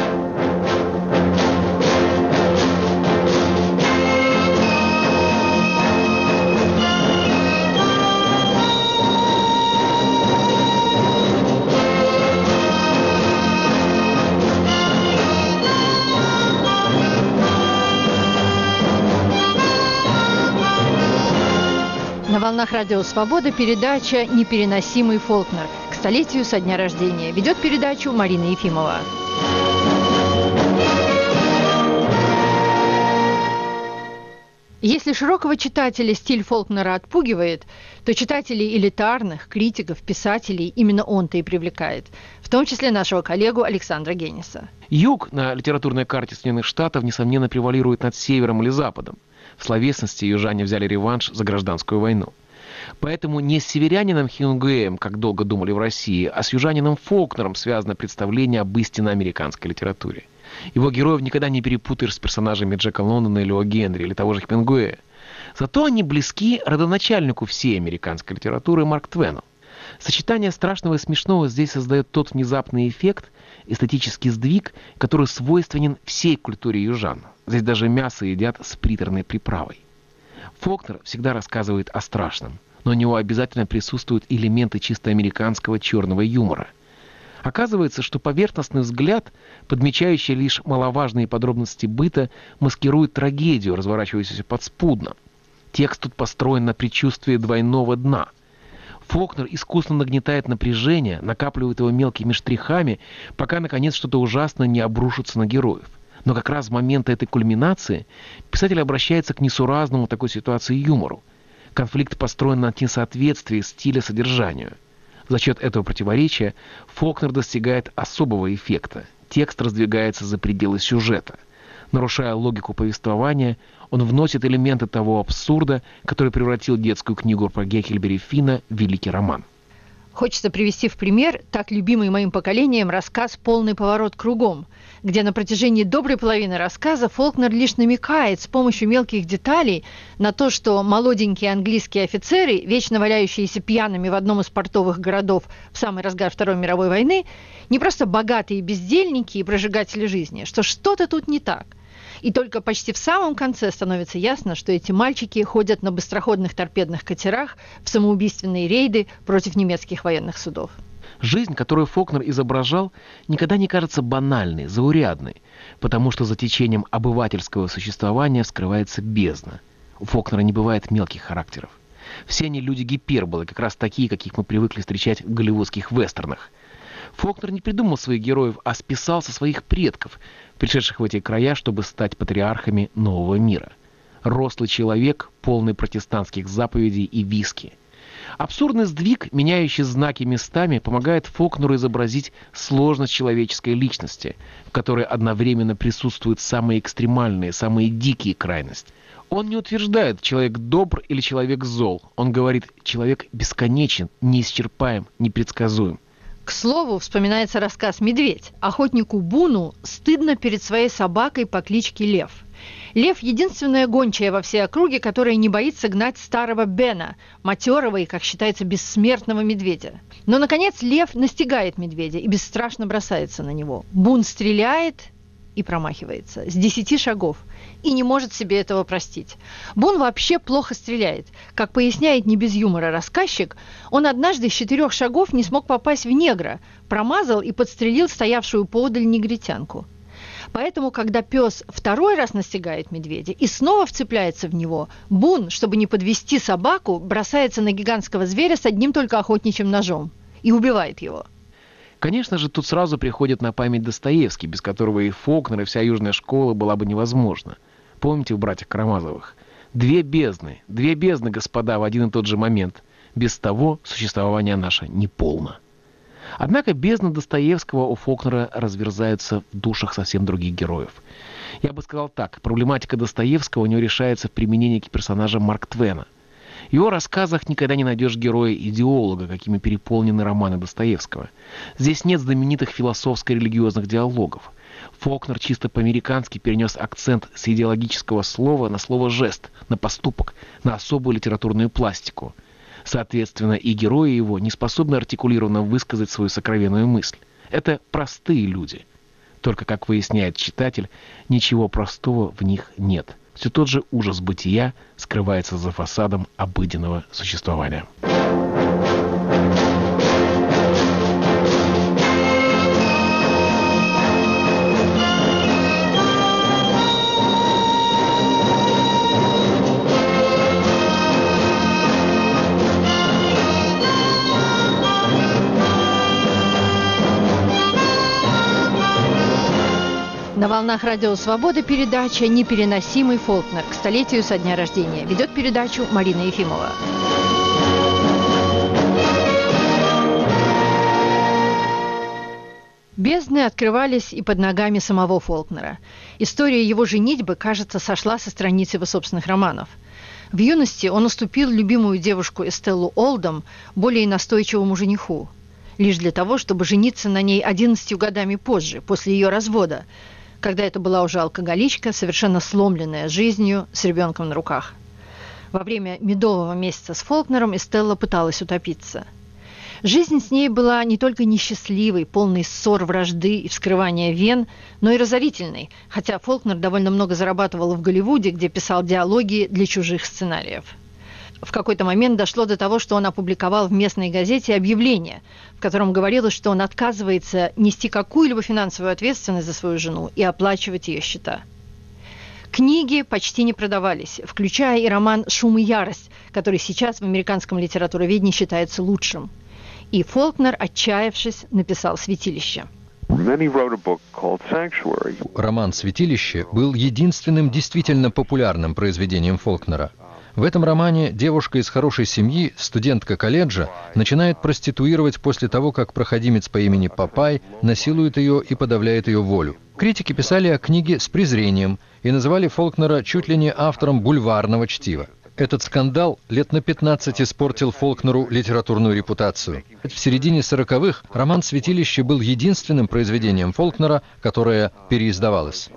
На волнах Радио Свобода передача «Непереносимый Фолкнер» к столетию со дня рождения. Ведет передачу Марина Ефимова. Если широкого читателя стиль Фолкнера отпугивает, то читателей элитарных, критиков, писателей именно он-то и привлекает, в том числе нашего коллегу Александра Генниса. Юг на литературной карте Соединенных Штатов, несомненно, превалирует над севером или западом. В словесности южане взяли реванш за гражданскую войну. Поэтому не с северянином Хемингуэем, как долго думали в России, а с южанином Фолкнером связано представление об истинно американской литературе. Его героев никогда не перепутаешь с персонажами Джека Лондона или О. Генри, или того же Хемингуэя. Зато они близки родоначальнику всей американской литературы Марк Твену. Сочетание страшного и смешного здесь создает тот внезапный эффект, эстетический сдвиг, который свойственен всей культуре южан. Здесь даже мясо едят с приторной приправой. Фолкнер всегда рассказывает о страшном, но у него обязательно присутствуют элементы чисто американского черного юмора. Оказывается, что поверхностный взгляд, подмечающий лишь маловажные подробности быта, маскирует трагедию, разворачивающуюся подспудно. Текст тут построен на предчувствии двойного дна. Фолкнер искусно нагнетает напряжение, накапливает его мелкими штрихами, пока, наконец, что-то ужасное не обрушится на героев. Но как раз в момент этой кульминации писатель обращается к несуразному в такой ситуации юмору. Конфликт построен на несоответствии стиля содержанию. За счет этого противоречия Фолкнер достигает особого эффекта. Текст раздвигается за пределы сюжета. Нарушая логику повествования, он вносит элементы того абсурда, который превратил детскую книгу про Гекльберри Финна в великий роман. Хочется привести в пример так любимый моим поколением рассказ «Полный поворот кругом», где на протяжении доброй половины рассказа Фолкнер лишь намекает с помощью мелких деталей на то, что молоденькие английские офицеры, вечно валяющиеся пьяными в одном из портовых городов в самый разгар Второй мировой войны, не просто богатые бездельники и прожигатели жизни, что что-то тут не так. И только почти в самом конце становится ясно, что эти мальчики ходят на быстроходных торпедных катерах в самоубийственные рейды против немецких военных судов. Жизнь, которую Фолкнер изображал, никогда не кажется банальной, заурядной, потому что за течением обывательского существования скрывается бездна. У Фолкнера не бывает мелких характеров. Все они люди гиперболы, как раз такие, каких мы привыкли встречать в голливудских вестернах. Фолкнер не придумал своих героев, а списал со своих предков, пришедших в эти края, чтобы стать патриархами нового мира. Рослый человек, полный протестантских заповедей и виски. Абсурдный сдвиг, меняющий знаки местами, помогает Фолкнеру изобразить сложность человеческой личности, в которой одновременно присутствуют самые экстремальные, самые дикие крайности. Он не утверждает, человек добр или человек зол. Он говорит, человек бесконечен, неисчерпаем, непредсказуем. К слову, вспоминается рассказ «Медведь». Охотнику Буну стыдно перед своей собакой по кличке Лев. Лев – единственная гончая во всей округе, которая не боится гнать старого Бена, матерого и, как считается, бессмертного медведя. Но, наконец, Лев настигает медведя и бесстрашно бросается на него. Бун стреляет и промахивается с 10 шагов и не может себе этого простить. Бун вообще плохо стреляет. Как поясняет не без юмора рассказчик, он однажды с 4 шагов не смог попасть в негра, промазал и подстрелил стоявшую поодаль негритянку. Поэтому, когда пес второй раз настигает медведя и снова вцепляется в него, Бун, чтобы не подвести собаку, бросается на гигантского зверя с одним только охотничьим ножом и убивает его. Конечно же, тут сразу приходит на память Достоевский, без которого и Фолкнер, и вся южная школа была бы невозможна. Помните в «Братьях Карамазовых»? Две бездны, господа, в один и тот же момент. Без того существование наше неполно. Однако бездны Достоевского у Фолкнера разверзаются в душах совсем других героев. Я бы сказал так, проблематика Достоевского у него решается в применении к персонажам Марк Твена. В его рассказах никогда не найдешь героя-идеолога, какими переполнены романы Достоевского. Здесь нет знаменитых философско-религиозных диалогов. Фолкнер чисто по-американски перенес акцент с идеологического слова на слово «жест», на поступок, на особую литературную пластику. Соответственно, и герои его не способны артикулированно высказать свою сокровенную мысль. Это простые люди. Только, как выясняет читатель, ничего простого в них нет. Все тот же ужас бытия скрывается за фасадом обыденного существования. На волнах Радио Свобода передача «Непереносимый Фолкнер» к столетию со дня рождения. Ведет передачу Марина Ефимова. Бездны открывались и под ногами самого Фолкнера. История его женитьбы, кажется, сошла со страниц его собственных романов. В юности он уступил любимую девушку Эстеллу Олдом более настойчивому жениху, лишь для того, чтобы жениться на ней 11 годами позже, после ее развода, когда это была уже алкоголичка, совершенно сломленная жизнью, с ребенком на руках. Во время медового месяца с Фолкнером Эстелла пыталась утопиться. Жизнь с ней была не только несчастливой, полной ссор, вражды и вскрывания вен, но и разорительной, хотя Фолкнер довольно много зарабатывал в Голливуде, где писал диалоги для чужих сценариев. В какой-то момент дошло до того, что он опубликовал в местной газете объявление, в котором говорилось, что он отказывается нести какую-либо финансовую ответственность за свою жену и оплачивать ее счета. Книги почти не продавались, включая и роман «Шум и ярость», который сейчас в американском литературоведении считается лучшим. И Фолкнер, отчаявшись, написал «Святилище». Роман «Святилище» был единственным действительно популярным произведением Фолкнера. В этом романе девушка из хорошей семьи, студентка колледжа, начинает проституировать после того, как проходимец по имени Папай насилует ее и подавляет ее волю. Критики писали о книге с презрением и называли Фолкнера чуть ли не автором бульварного чтива. Этот скандал лет на 15 испортил Фолкнеру литературную репутацию. В середине 40-х роман «Святилище» был единственным произведением Фолкнера, которое переиздавалось.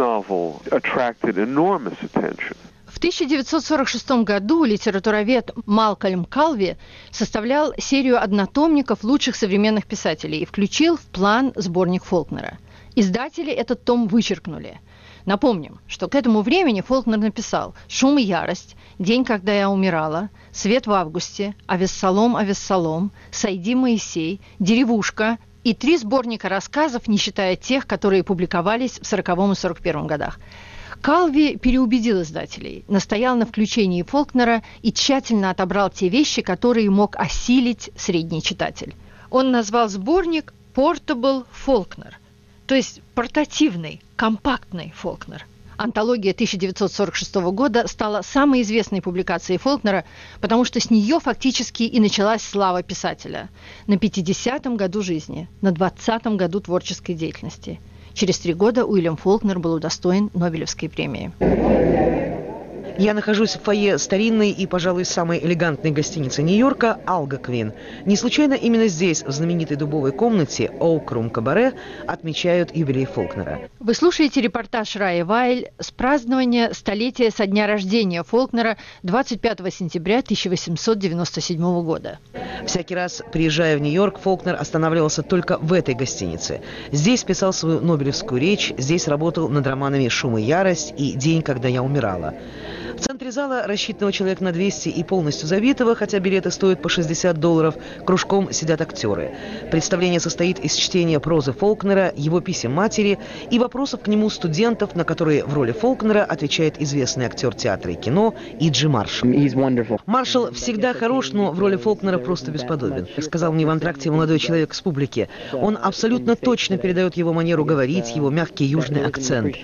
В 1946 году литературовед Малкольм Калви составлял серию однотомников лучших современных писателей и включил в план сборник Фолкнера. Издатели этот том вычеркнули. Напомним, что к этому времени Фолкнер написал «Шум и ярость», «День, когда я умирала», «Свет в августе», «Авессалом, Авессалом», «Сойди, Моисей», «Деревушка» и 3 сборника рассказов, не считая тех, которые публиковались в 1940 и 1941 годах. Калви переубедил издателей, настоял на включении Фолкнера и тщательно отобрал те вещи, которые мог осилить средний читатель. Он назвал сборник «Portable Фолкнер», то есть портативный, компактный Фолкнер. Антология 1946 года стала самой известной публикацией Фолкнера, потому что с нее фактически и началась слава писателя. На 50-м году жизни, на 20-м году творческой деятельности. Через 3 года Уильям Фолкнер был удостоен Нобелевской премии. Я нахожусь в фойе старинной и, пожалуй, самой элегантной гостиницы Нью-Йорка «Алгоквин». Не случайно именно здесь, в знаменитой дубовой комнате «Оук Рум Кабаре», отмечают юбилей Фолкнера. Вы слушаете репортаж Раи Вайль с празднования столетия со дня рождения Фолкнера 25 сентября 1897 года. Всякий раз, приезжая в Нью-Йорк, Фолкнер останавливался только в этой гостинице. Здесь писал свою нобелевскую речь, здесь работал над романами «Шум и ярость» и «День, когда я умирала». В центре зала, рассчитанного человек на 200 и полностью забитого, хотя билеты стоят по $60, кружком сидят актеры. Представление состоит из чтения прозы Фолкнера, его писем матери и вопросов к нему студентов, на которые в роли Фолкнера отвечает известный актер театра и кино И.Джи Маршалл. Маршалл всегда хорош, но в роли Фолкнера просто бесподобен. Как сказал мне в антракте молодой человек с публики, он абсолютно точно передает его манеру говорить, его мягкий южный акцент.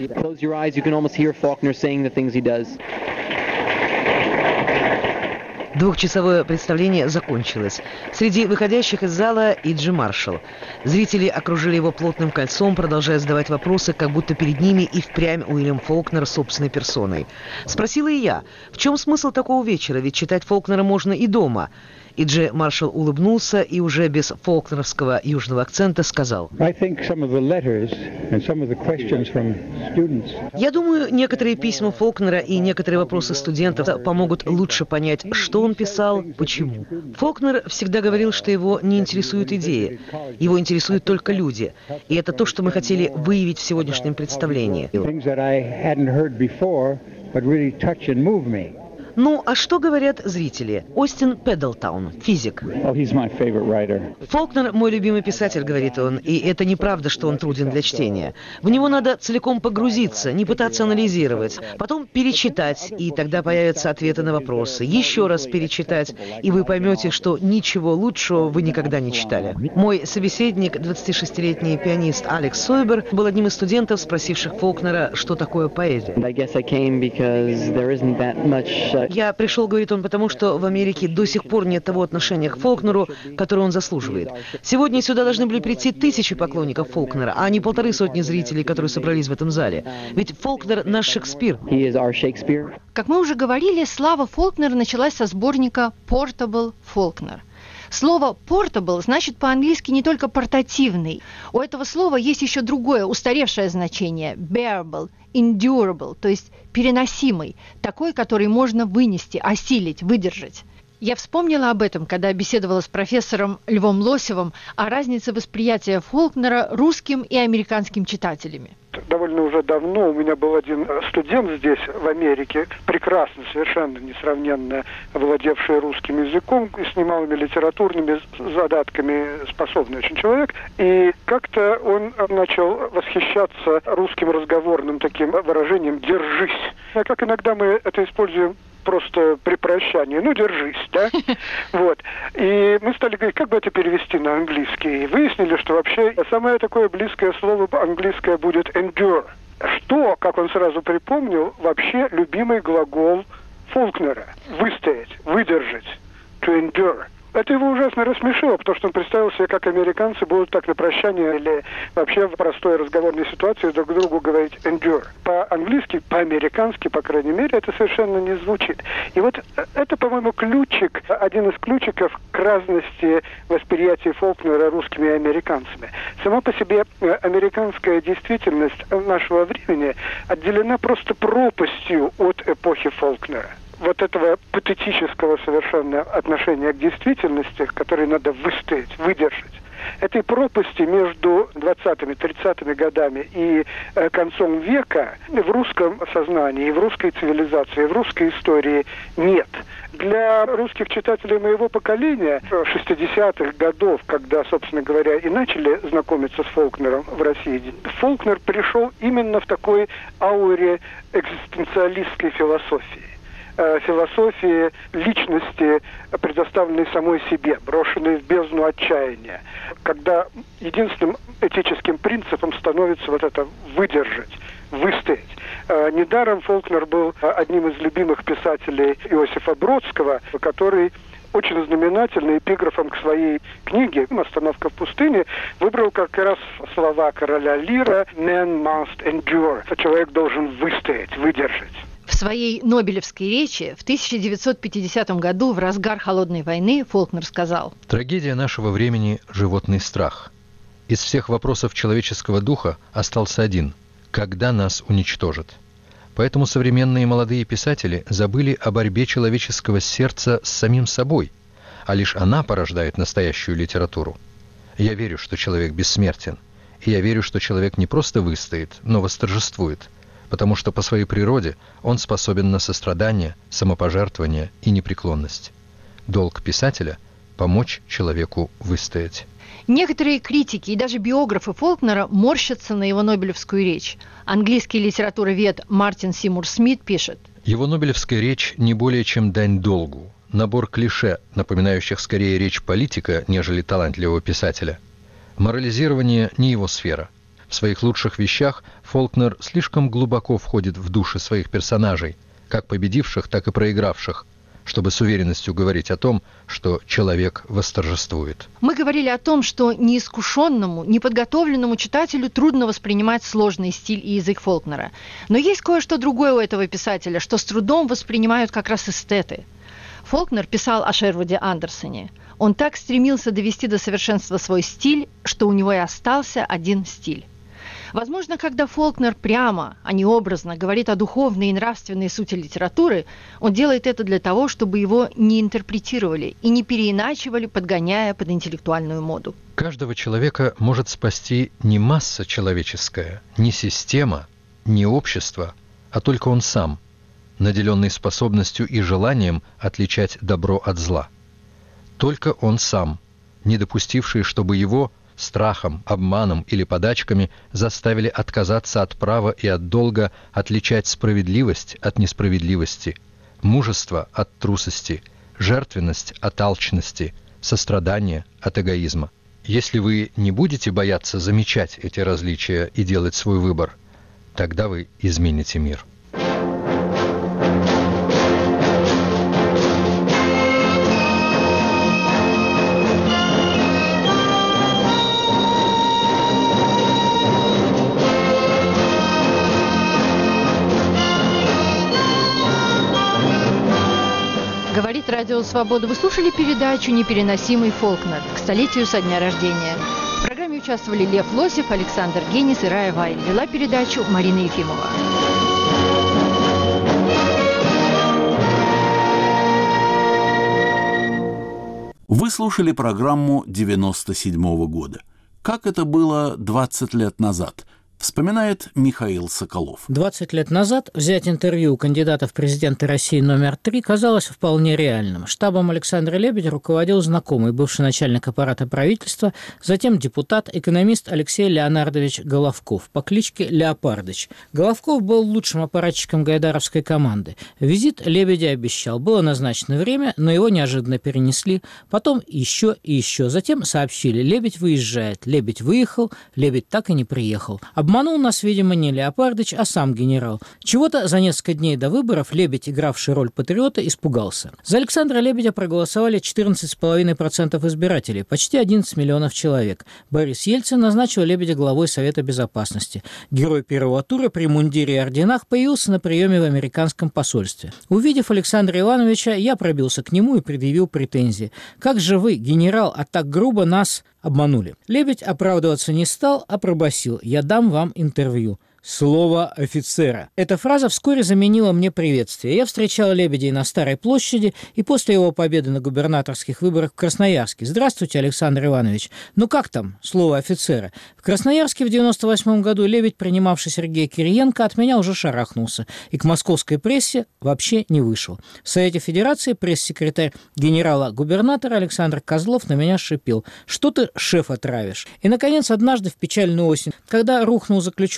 Двухчасовое представление закончилось. Среди выходящих из зала И.Джи Маршалл. Зрители окружили его плотным кольцом, продолжая задавать вопросы, как будто перед ними и впрямь Уильям Фолкнер собственной персоной. Спросила и я, в чем смысл такого вечера, ведь читать Фолкнера можно и дома. И.Джи Маршалл улыбнулся и уже без фолкнеровского южного акцента сказал: «Я думаю, некоторые письма Фолкнера и некоторые вопросы студентов помогут лучше понять, что он писал, почему. Фолкнер всегда говорил, что его не интересуют идеи, его интересуют только люди. И это то, что мы хотели выявить в сегодняшнем представлении». Ну, а что говорят зрители? Остин Педлтаун, физик. «Фолкнер – мой любимый писатель», — говорит он, и это неправда, что он труден для чтения. В него надо целиком погрузиться, не пытаться анализировать, потом перечитать, и тогда появятся ответы на вопросы. Еще раз перечитать, и вы поймете, что ничего лучшего вы никогда не читали. Мой собеседник, 26-летний пианист Алекс Сойбер, был одним из студентов, спросивших Фолкнера, что такое поэзия. «Я пришел, — говорит он, — потому что в Америке до сих пор нет того отношения к Фолкнеру, которое он заслуживает. Сегодня сюда должны были прийти 1000 поклонников Фолкнера, а не 150 зрителей, которые собрались в этом зале. Ведь Фолкнер — наш Шекспир». Как мы уже говорили, слава Фолкнера началась со сборника «Portable Faulkner». Слово «portable» значит по-английски не только «портативный». У этого слова есть еще другое, устаревшее значение – «bearable», «endurable», то есть переносимый, такой, который можно вынести, осилить, выдержать. Я вспомнила об этом, когда беседовала с профессором Львом Лосевым о разнице восприятия Фолкнера русским и американским читателями. Довольно уже давно у меня был один студент здесь, в Америке, прекрасно, совершенно несравненно владевший русским языком и с немалыми литературными задатками способный очень человек. И как-то он начал восхищаться русским разговорным таким выражением «держись». А как иногда мы это используем просто при прощании, ну, держись, да? Вот. И мы стали говорить, как бы это перевести на английский. И выяснили, что вообще самое такое близкое слово английское будет endure. Что, как он сразу припомнил, вообще любимый глагол Фолкнера. Выстоять, выдержать. To endure. Это его ужасно рассмешило, потому что он представил себе, как американцы будут так на прощание или вообще в простой разговорной ситуации друг другу говорить endure. По-английски, по-американски, по крайней мере, это совершенно не звучит. И вот это, по-моему, ключик, один из ключиков к разности восприятия Фолкнера русскими и американцами. Сама по себе американская действительность нашего времени отделена просто пропастью от эпохи Фолкнера. Вот этого патетического совершенно отношения к действительности, которое надо выстоять, выдержать. Этой пропасти между 20-ми, 30-ми годами и концом века в русском сознании, и в русской цивилизации, и в русской истории нет. Для русских читателей моего поколения 60-х годов, когда, собственно говоря, и начали знакомиться с Фолкнером в России, Фолкнер пришел именно в такой ауре экзистенциалистской философии. Философии личности, предоставленной самой себе, брошенной в бездну отчаяния, когда единственным этическим принципом становится вот это выдержать, выстоять. Недаром Фолкнер был одним из любимых писателей Иосифа Бродского, который очень знаменательный эпиграфом к своей книге «Остановка в пустыне» выбрал как раз слова короля Лира «Man must endure». Человек должен выстоять, выдержать. В своей Нобелевской речи в 1950 году, в разгар Холодной войны, Фолкнер сказал: «Трагедия нашего времени – животный страх. Из всех вопросов человеческого духа остался один – когда нас уничтожат? Поэтому современные молодые писатели забыли о борьбе человеческого сердца с самим собой, а лишь она порождает настоящую литературу. Я верю, что человек бессмертен, и я верю, что человек не просто выстоит, но восторжествует, потому что по своей природе он способен на сострадание, самопожертвование и непреклонность. Долг писателя – помочь человеку выстоять». Некоторые критики и даже биографы Фолкнера морщатся на его Нобелевскую речь. Английский литературовед Мартин Сеймур Смит пишет: «Его Нобелевская речь не более чем дань долгу, набор клише, напоминающих скорее речь политика, нежели талантливого писателя. Морализирование не его сфера. В своих лучших вещах Фолкнер слишком глубоко входит в души своих персонажей, как победивших, так и проигравших, чтобы с уверенностью говорить о том, что человек восторжествует». Мы говорили о том, что неискушенному, неподготовленному читателю трудно воспринимать сложный стиль и язык Фолкнера. Но есть кое-что другое у этого писателя, что с трудом воспринимают как раз эстеты. Фолкнер писал о Шервуде Андерсоне. Он так стремился довести до совершенства свой стиль, что у него и остался один стиль. Возможно, когда Фолкнер прямо, а не образно, говорит о духовной и нравственной сути литературы, он делает это для того, чтобы его не интерпретировали и не переиначивали, подгоняя под интеллектуальную моду. Каждого человека может спасти не масса человеческая, не система, не общество, а только он сам, наделенный способностью и желанием отличать добро от зла. Только он сам, не допустивший, чтобы его страхом, обманом или подачками заставили отказаться от права и от долга отличать справедливость от несправедливости, мужество от трусости, жертвенность от алчности, сострадание от эгоизма. Если вы не будете бояться замечать эти различия и делать свой выбор, тогда вы измените мир. Говорит Радио Свобода. Вы слушали передачу «Непереносимый Фолкнер» к столетию со дня рождения. В программе участвовали Лев Лосев, Александр Генис и Рая Вайль. Вела передачу Марина Ефимова. Вы слушали программу 97-го года. Как это было 20 лет назад? Вспоминает Михаил Соколов. 20 лет назад взять интервью у кандидата в президенты России номер 3 казалось вполне реальным. Штабом Александра Лебедя руководил знакомый, бывший начальник аппарата правительства, затем депутат, экономист Алексей Леонардович Головков по кличке Леопардыч. Головков был лучшим аппаратчиком гайдаровской команды. Визит Лебедя обещал. Было назначено время, но его неожиданно перенесли. Потом еще и еще. Затем сообщили: Лебедь выезжает. Лебедь выехал, Лебедь так и не приехал. Обманул нас, видимо, не Леопардыч, а сам генерал. Чего-то за несколько дней до выборов Лебедь, игравший роль патриота, испугался. За Александра Лебедя проголосовали 14,5% избирателей, почти 11 миллионов человек. Борис Ельцин назначил Лебедя главой Совета Безопасности. Герой первого тура при мундире и орденах появился на приеме в американском посольстве. Увидев Александра Ивановича, я пробился к нему и предъявил претензии. «Как же вы, генерал, а так грубо нас обманули?» Лебедь оправдываться не стал, а пробасил: «Я дам вам интервью». Слово офицера. Эта фраза вскоре заменила мне приветствие. Я встречал Лебедя на Старой площади и после его победы на губернаторских выборах в Красноярске. «Здравствуйте, Александр Иванович. Ну как там слово офицера?» В Красноярске в 98 году Лебедь, принимавший Сергея Кириенко, от меня уже шарахнулся и к московской прессе вообще не вышел. В Совете Федерации пресс-секретарь генерала-губернатора Александр Козлов на меня шипел: «Что ты шефа травишь?» И, наконец, однажды в печальную осень, когда рухнул заключенный Лебедь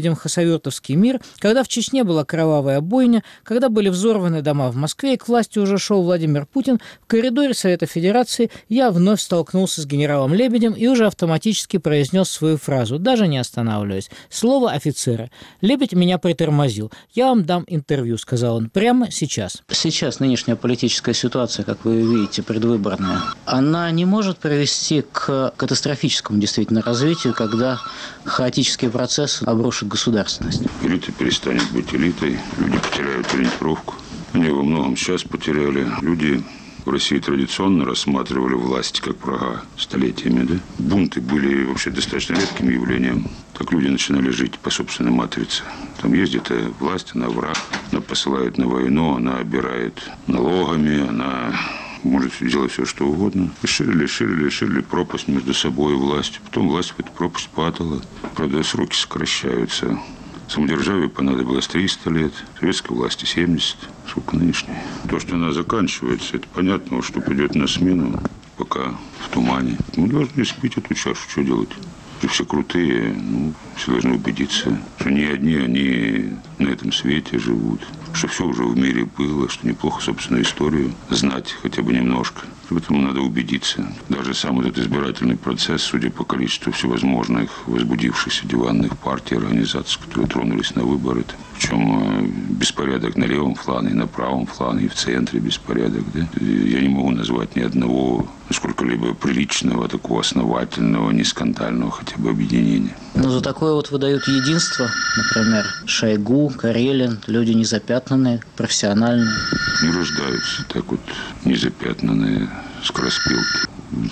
Лебедем хасавюртовский мир, когда в Чечне была кровавая бойня, когда были взорваны дома в Москве и к власти уже шел Владимир Путин, в коридоре Совета Федерации я вновь столкнулся с генералом Лебедем и уже автоматически произнес свою фразу, даже не останавливаясь. Слово офицера. Лебедь меня притормозил. «Я вам дам интервью», — сказал он, — «прямо сейчас». Сейчас нынешняя политическая ситуация, как вы видите, предвыборная, она не может привести к катастрофическому действительно развитию, когда хаотические процессы обрушат государственность. Элита перестанет быть элитой, люди потеряют ориентировку. Они во многом сейчас потеряли. Люди в России традиционно рассматривали власть как врага столетиями. Да? Бунты были вообще достаточно редким явлением. Так люди начинали жить по собственной матрице. Там есть где-то власть, она враг, она посылает на войну, она обирает налогами, она может делать все, что угодно. И ширили пропасть между собой и властью. Потом власть в эту пропасть падала. Правда, сроки сокращаются. Самодержавию понадобилось 300 лет, советской власти 70. Сколько нынешней? То, что она заканчивается, это понятно, что придет на смену, пока в тумане. Мы должны спить эту чашу, что делать? И все крутые, все должны убедиться, что не одни они на этом свете живут, что все уже в мире было, что неплохо собственную историю знать хотя бы немножко. В этом надо убедиться. Даже сам этот избирательный процесс, судя по количеству всевозможных возбудившихся диванных партий, организаций, которые тронулись на выборы, причем беспорядок на левом флане, и на правом флане, и в центре беспорядок. Да? Я не могу назвать ни одного сколько-либо приличного, такого основательного, не скандального хотя бы объединения. Но за такое вот выдают единство, например, Шойгу, Карелин, люди незапятнанные, профессиональные. Не рождаются так вот незапятнанные скороспелки.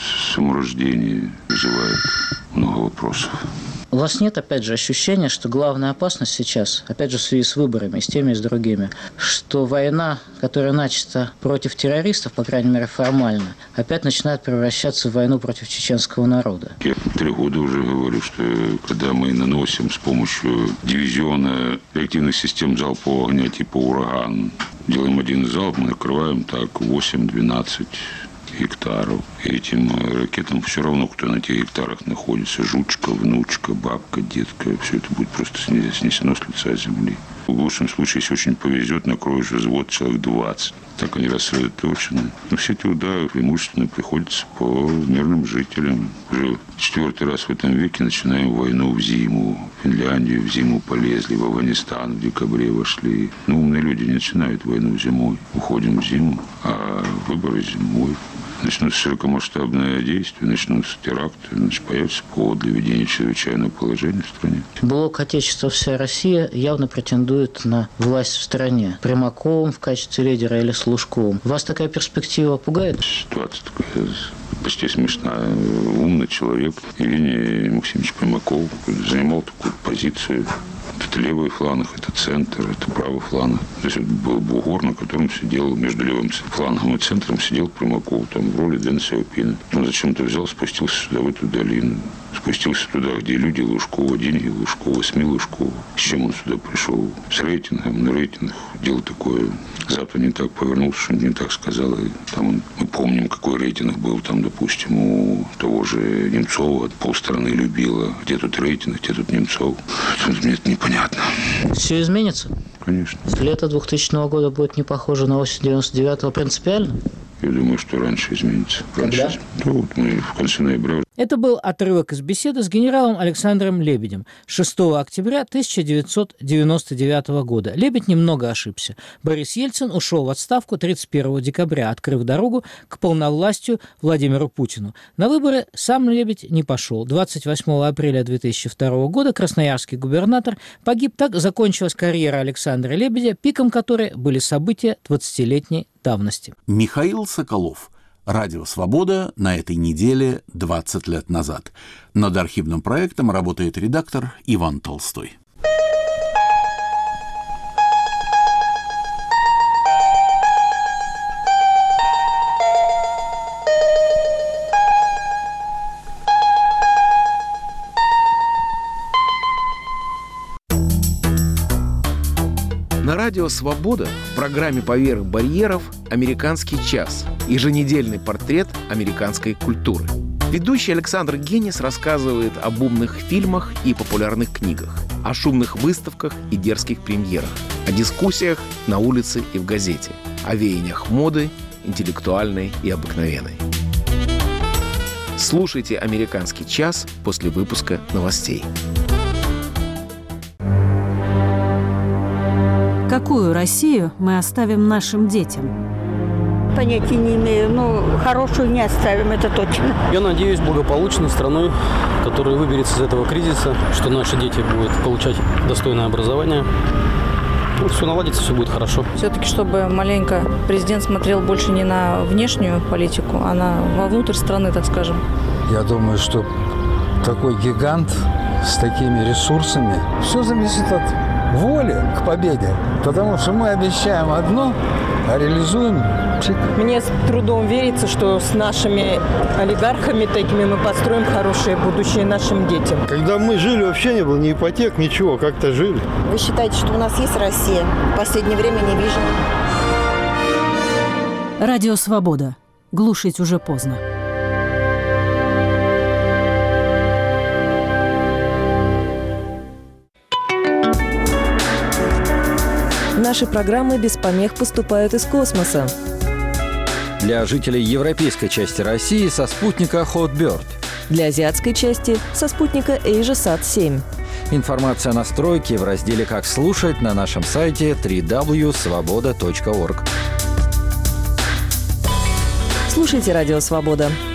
Саморождение вызывает много вопросов. У вас нет, опять же, ощущения, что главная опасность сейчас, опять же, в связи с выборами, и с теми, и с другими, что война, которая начата против террористов, по крайней мере, формально, опять начинает превращаться в войну против чеченского народа? Я 3 года уже говорю, что когда мы наносим с помощью дивизиона реактивных систем залпового огня типа «Ураган», делаем один залп, мы накрываем так 8-12 гектаров. И этим ракетам все равно, кто на тех гектарах находится. Жучка, внучка, бабка, детка. Все это будет просто снесено с лица земли. В лучшем случае, если очень повезет, накроешь взвод человек 20. Так они рассредоточены. Но все эти удары преимущественно приходятся по мирным жителям. Уже 4-й раз в этом веке начинаем войну в зиму. В Финляндию в зиму полезли, в Афганистан в декабре вошли. Но умные люди не начинают войну зимой. Уходим в зиму, а выборы зимой. Начнутся широкомасштабные действия, начнутся теракты, значит, появится повод для введения чрезвычайного положения в стране. Блок «Отечество, вся Россия» явно претендует на власть в стране. Примаковым в качестве лидера или с Лужковым. Вас такая перспектива пугает? Ситуация такая почти смешная. Умный человек Евгений Максимович Примаков занимал такую позицию. Это левый фланг, это центр, это правый фланг. То есть это был бугор, на котором сидел между левым флангом и центром сидел Примаков, там в роли Дэн Сяопина. Он зачем-то взял, спустился сюда, в эту долину. Спустился туда, где люди Лужкова, деньги Лужкова, СМИ Лужкова. С чем он сюда пришел? С рейтингом, на рейтинг. Дело такое. Запад не так повернулся, что не так сказал. И там мы помним, какой рейтинг был там, допустим, у того же Немцова. Полстраны любила. Где тут рейтинг, где тут Немцов? Мне это непонятно. Все изменится? Конечно. Лето 2000 года будет не похоже на осень 99-го принципиально? Я думаю, что раньше изменится. Когда? Ну, вот мы в конце ноября. Это был отрывок из беседы с генералом Александром Лебедем 6 октября 1999 года. Лебедь немного ошибся. Борис Ельцин ушел в отставку 31 декабря, открыв дорогу к полновластию Владимиру Путину. На выборы сам Лебедь не пошел. 28 апреля 2002 года красноярский губернатор погиб. Так закончилась карьера Александра Лебедя, пиком которой были события 20-летней давности. Михаил Соколов. Радио «Свобода» на этой неделе 20 лет назад. Над архивным проектом работает редактор Иван Толстой. На радио «Свобода» в программе «Поверх барьеров» «Американский час» — еженедельный портрет американской культуры. Ведущий Александр Генис рассказывает об умных фильмах и популярных книгах, о шумных выставках и дерзких премьерах, о дискуссиях на улице и в газете, о веяниях моды, интеллектуальной и обыкновенной. Слушайте «Американский час» после выпуска новостей. Какую Россию мы оставим нашим детям? Понятия не имею, но хорошую не оставим, это точно. Я надеюсь, благополучной страной, которая выберется из этого кризиса, что наши дети будут получать достойное образование. Все наладится, все будет хорошо. Все-таки, чтобы маленько президент смотрел больше не на внешнюю политику, а вовнутрь страны, так скажем. Я думаю, что такой гигант с такими ресурсами, все зависит от воли к победе. Потому что мы обещаем одно, а реализуем. Мне с трудом верится, что с нашими олигархами такими мы построим хорошее будущее нашим детям. Когда мы жили, вообще не было ни ипотек, ничего, как-то жили. Вы считаете, что у нас есть Россия? В последнее время не вижу. Радио «Свобода». Глушить уже поздно. Наши программы без помех поступают из космоса. Для жителей европейской части России со спутника Hotbird. Для азиатской части со спутника AsiaSat-7. Информация о настройке в разделе «Как слушать» на нашем сайте www.svoboda.org. Слушайте «Радио Свобода».